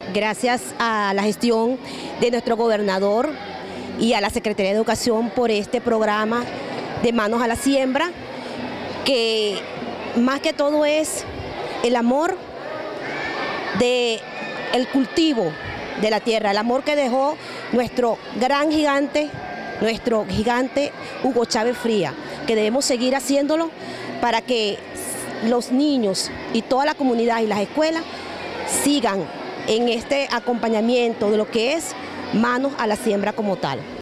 gracias a la gestión de nuestro gobernador y a la Secretaría de Educación por este programa de Manos a la Siembra, que más que todo es el amor del cultivo de la tierra, el amor que dejó nuestro gran gigante, nuestro gigante Hugo Chávez Frías, que debemos seguir haciéndolo para que los niños y toda la comunidad y las escuelas sigan en este acompañamiento de lo que es Manos a la Siembra como tal.